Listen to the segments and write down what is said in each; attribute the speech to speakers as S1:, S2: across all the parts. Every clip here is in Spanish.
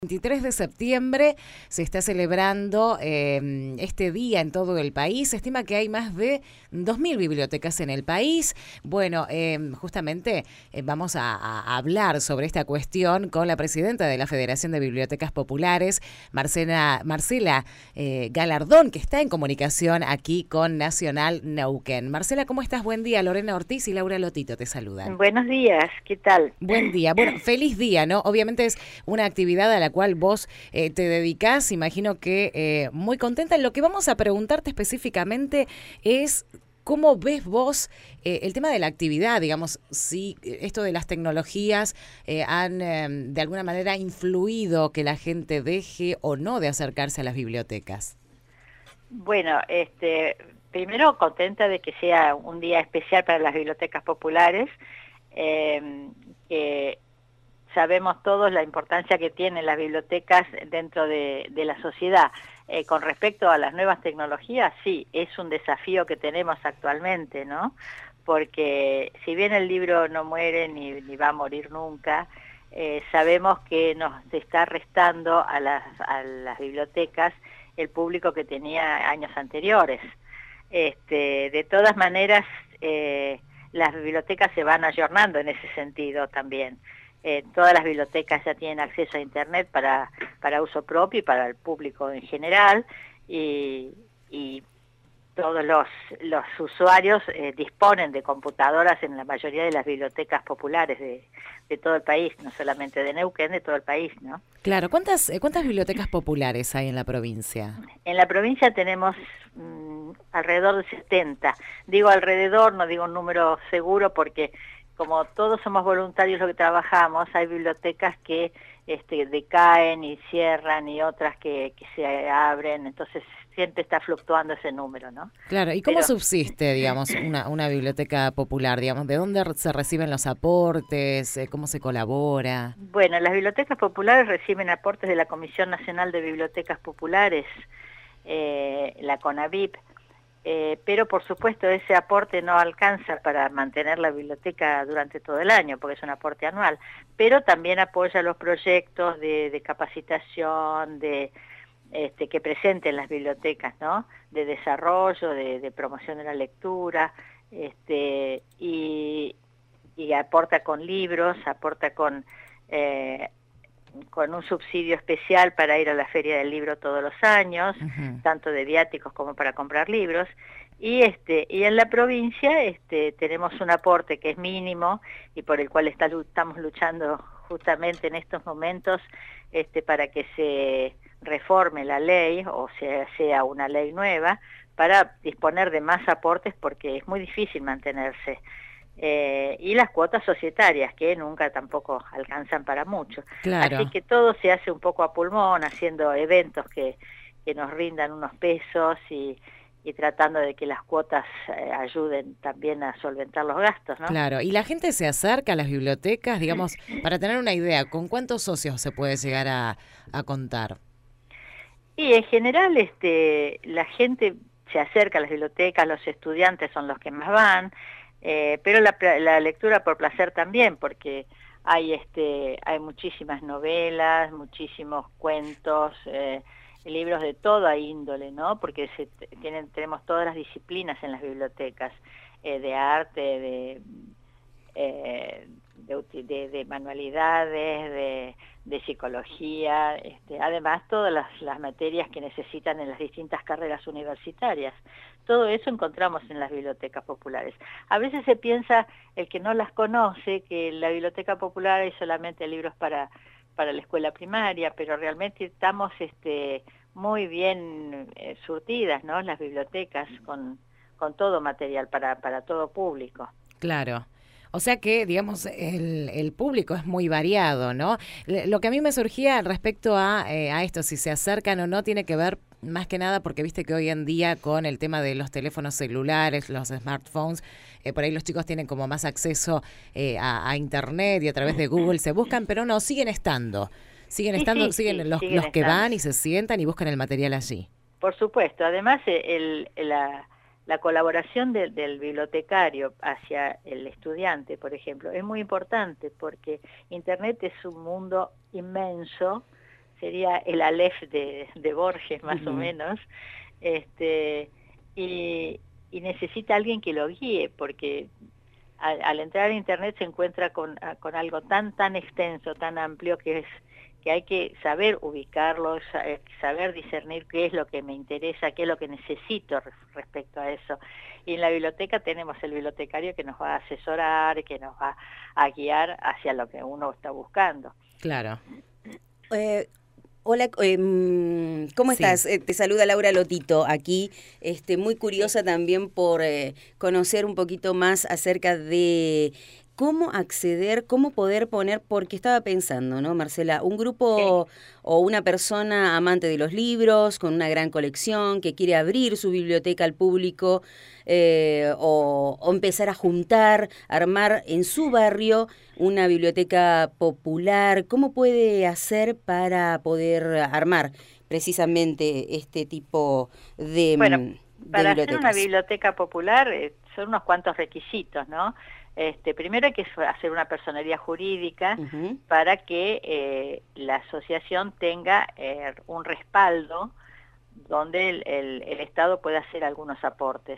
S1: 23 de septiembre se está celebrando este día en todo el país. Se estima que hay más de 2.000 bibliotecas en el país. Bueno, justamente vamos a hablar sobre esta cuestión con la presidenta de la Federación de Bibliotecas Populares, Marcela Galardón, que está en comunicación aquí con Nacional Neuquén. Marcela, ¿cómo estás? Buen día. Lorena Ortiz y Laura Lotito te saludan.
S2: Buenos días, ¿qué tal?
S1: Buen día. Bueno, feliz día, ¿no? Obviamente es una actividad a la cual vos te dedicás, imagino que muy contenta. Lo que vamos a preguntarte específicamente es cómo ves vos el tema de la actividad, digamos, si esto de las tecnologías han de alguna manera influido que la gente deje o no de acercarse a las bibliotecas.
S2: Bueno, primero contenta de que sea un día especial para las bibliotecas populares, que sabemos todos la importancia que tienen las bibliotecas dentro de la sociedad. Con respecto a las nuevas tecnologías, sí, es un desafío que tenemos actualmente, ¿no? Porque si bien el libro no muere ni va a morir nunca, sabemos que nos está restando a las bibliotecas el público que tenía años anteriores. De todas maneras, las bibliotecas se van ayornando en ese sentido también. Todas las bibliotecas ya tienen acceso a Internet para uso propio y para el público en general, y todos los usuarios disponen de computadoras en la mayoría de las bibliotecas populares de todo el país, no solamente de Neuquén, de todo el país, ¿no?
S1: Claro, ¿cuántas bibliotecas populares hay en la provincia?
S2: En la provincia tenemos alrededor de 70. Digo alrededor, no digo un número seguro porque como todos somos voluntarios lo que trabajamos, hay bibliotecas que decaen y cierran y otras que se abren, entonces siempre está fluctuando ese número, ¿no?
S1: Claro, ¿y cómo subsiste, digamos, una biblioteca popular? Digamos, ¿de dónde se reciben los aportes? ¿Cómo se colabora?
S2: Bueno, las bibliotecas populares reciben aportes de la Comisión Nacional de Bibliotecas Populares, la CONABIP, pero por supuesto ese aporte no alcanza para mantener la biblioteca durante todo el año, porque es un aporte anual, pero también apoya los proyectos de capacitación, que presenten las bibliotecas, ¿no? De desarrollo, de promoción de la lectura, y aporta con libros, aporta con un subsidio especial para ir a la Feria del Libro todos los años, tanto de viáticos como para comprar libros, y en la provincia tenemos un aporte que es mínimo y por el cual estamos luchando justamente en estos momentos para que se reforme la ley o sea una ley nueva para disponer de más aportes porque es muy difícil mantenerse. Y las cuotas societarias que nunca tampoco alcanzan para mucho.
S1: Claro.
S2: Así que todo se hace un poco a pulmón, haciendo eventos que nos rindan unos pesos y tratando de que las cuotas ayuden también a solventar los gastos, ¿no?
S1: Claro, y la gente se acerca a las bibliotecas, digamos, para tener una idea, ¿con cuántos socios se puede llegar a contar?
S2: Y en general la gente se acerca a las bibliotecas, los estudiantes son los que más van, pero la lectura por placer también, porque hay muchísimas novelas, muchísimos cuentos, libros de toda índole, ¿no? Porque tenemos todas las disciplinas en las bibliotecas, de arte, de manualidades, de psicología, además todas las materias que necesitan en las distintas carreras universitarias. Todo eso encontramos en las bibliotecas populares. A veces se piensa, el que no las conoce, que la biblioteca popular hay solamente libros para la escuela primaria, pero realmente estamos muy bien surtidas, ¿no? Las bibliotecas con todo material para todo público.
S1: Claro. O sea que, digamos, el público es muy variado, ¿no? Lo que a mí me surgía respecto a esto, si se acercan o no, tiene que ver más que nada porque viste que hoy en día con el tema de los teléfonos celulares, los smartphones, por ahí los chicos tienen como más acceso a Internet y a través de Google se buscan, pero no, siguen estando. Siguen los que van y se sientan y buscan el material allí.
S2: Por supuesto. Además, la colaboración del bibliotecario hacia el estudiante, por ejemplo, es muy importante porque Internet es un mundo inmenso, sería el Aleph de Borges, más o menos, y necesita alguien que lo guíe, porque al entrar a Internet se encuentra con algo tan extenso, tan amplio, que hay que saber ubicarlo, saber discernir qué es lo que me interesa, qué es lo que necesito respecto a eso. Y en la biblioteca tenemos el bibliotecario que nos va a asesorar, que nos va a guiar hacia lo que uno está buscando.
S1: Claro.
S3: Hola, ¿cómo estás? Te saluda Laura Lotito aquí, muy curiosa también por conocer un poquito más acerca de cómo acceder, cómo poder poner, porque estaba pensando, ¿no, Marcela? Un grupo o una persona amante de los libros, con una gran colección, que quiere abrir su biblioteca al público, o empezar a juntar, armar en su barrio una biblioteca popular. ¿Cómo puede hacer para poder armar precisamente este tipo de
S2: para
S3: bibliotecas?
S2: hacer una biblioteca popular son unos cuantos requisitos, ¿no? Primero hay que hacer una personería jurídica para que la asociación tenga un respaldo donde el Estado pueda hacer algunos aportes.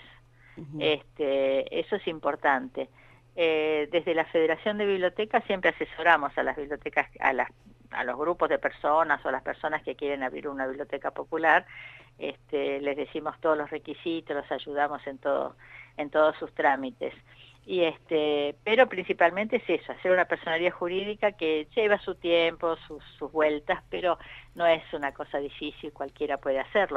S2: Eso es importante. Desde la Federación de Bibliotecas siempre asesoramos a las bibliotecas, a los grupos de personas o a las personas que quieren abrir una biblioteca popular. Les decimos todos los requisitos, los ayudamos en todos sus trámites. Pero principalmente es eso, hacer una personería jurídica que lleva su tiempo, sus vueltas, pero no es una cosa difícil, cualquiera puede hacerlo.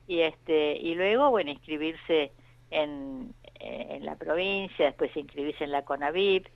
S2: Y luego, bueno, inscribirse en la provincia, después inscribirse en la CONAVIP,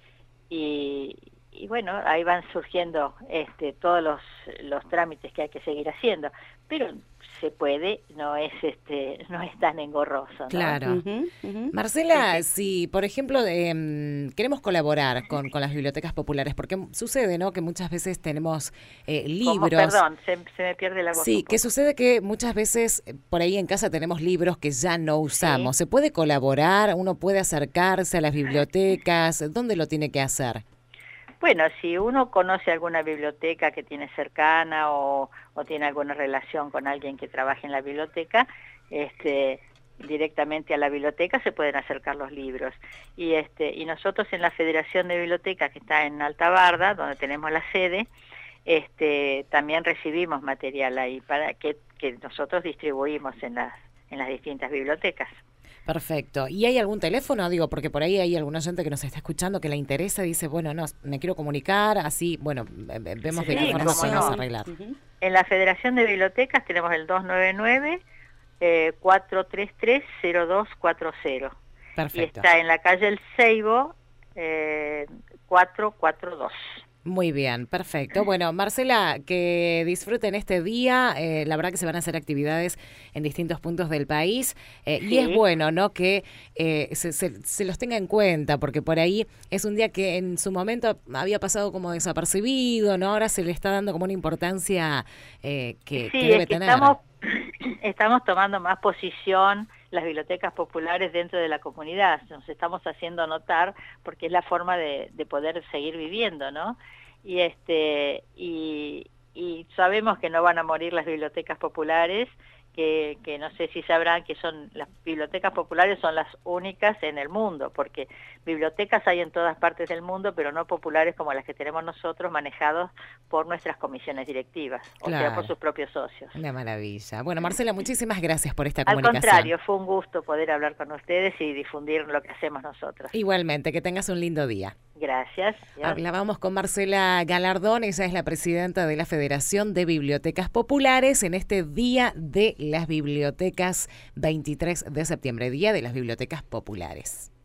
S2: y bueno, ahí van surgiendo todos los trámites que hay que seguir haciendo, pero se puede, no es tan engorroso, ¿no?
S1: Claro. Marcela, si por ejemplo queremos colaborar con las bibliotecas populares, porque sucede, ¿no?, que muchas veces tenemos libros.
S2: Perdón, se me pierde la voz.
S1: Sí, que sucede que muchas veces por ahí en casa tenemos libros que ya no usamos. ¿Se puede colaborar? ¿Uno puede acercarse a las bibliotecas? ¿Dónde lo tiene que hacer?
S2: Bueno, si uno conoce alguna biblioteca que tiene cercana o tiene alguna relación con alguien que trabaje en la biblioteca, directamente a la biblioteca se pueden acercar los libros. Y nosotros en la Federación de Bibliotecas, que está en Alta Barda, donde tenemos la sede, también recibimos material ahí para que nosotros distribuimos en las distintas bibliotecas.
S1: Perfecto. ¿Y hay algún teléfono? Digo, porque por ahí hay alguna gente que nos está escuchando que le interesa y dice, bueno, no, me quiero comunicar, así, bueno, vemos de qué forma podemos arreglar.
S2: En la Federación de Bibliotecas tenemos el 299-433-0240.
S1: Perfecto.
S2: Y está en la calle El Ceibo, 442.
S1: Muy bien, perfecto. Bueno, Marcela, que disfruten este día. La verdad que se van a hacer actividades en distintos puntos del país y es bueno, ¿no?, que se los tenga en cuenta, porque por ahí es un día que en su momento había pasado como desapercibido, ¿no? Ahora se le está dando como una importancia que debe tener.
S2: Estamos tomando más posición las bibliotecas populares dentro de la comunidad, nos estamos haciendo notar porque es la forma de poder seguir viviendo, ¿no? Y sabemos que no van a morir las bibliotecas populares, que no sé si sabrán que las bibliotecas populares son las únicas en el mundo, porque bibliotecas hay en todas partes del mundo, pero no populares como las que tenemos nosotros, manejados por nuestras comisiones directivas,
S1: claro,
S2: o sea, por sus propios socios.
S1: Una maravilla. Bueno, Marcela, muchísimas gracias por esta comunicación.
S2: Al contrario, fue un gusto poder hablar con ustedes y difundir lo que hacemos nosotros.
S1: Igualmente, que tengas un lindo día.
S2: Gracias.
S1: Hablábamos con Marcela Galardón, ella es la presidenta de la Federación de Bibliotecas Populares en este Día de las Bibliotecas, 23 de septiembre, Día de las Bibliotecas Populares.